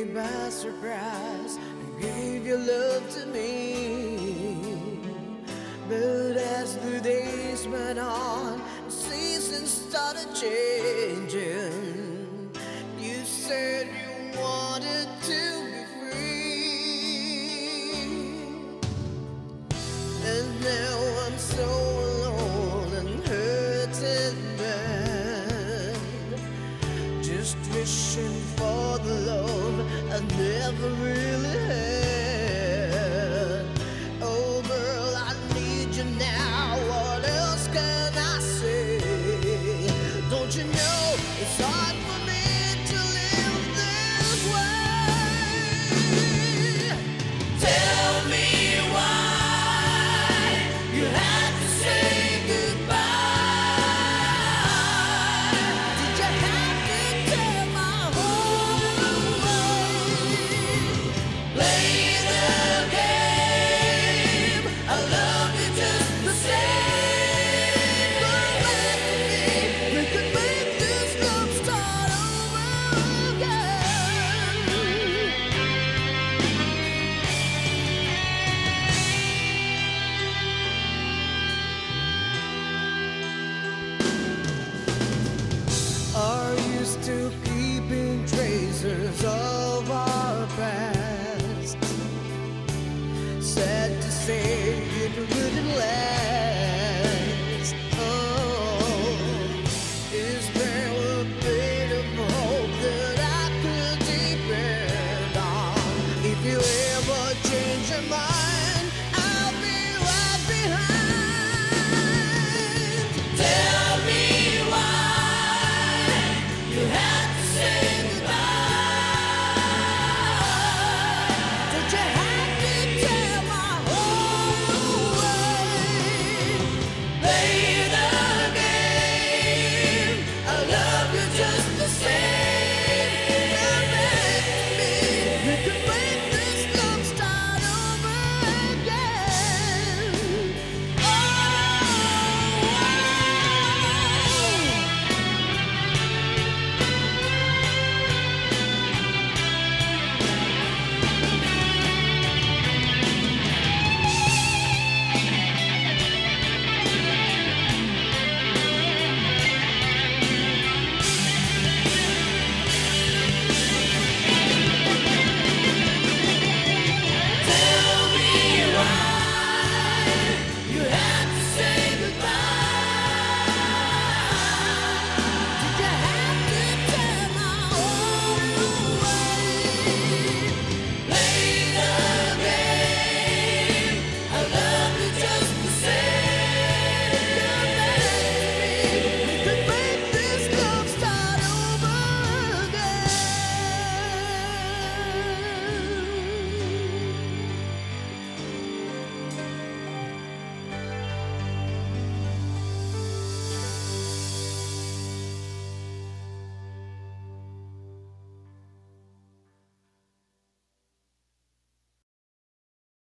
by surprise and gave your love to me. But as the days went on, the seasons started changing. You said you wanted to be free, and now I'm so alone and hurting bad, just wishing for the love I never really had. Oh girl, I need you now, what else can I say? Don't you know it's hard for me to live this way? Tell me why you had to say goodbye. Did you have to tear my heart away? Play the game, I love you just the same. Come back to me, we could make this love start over again. Are you still keeping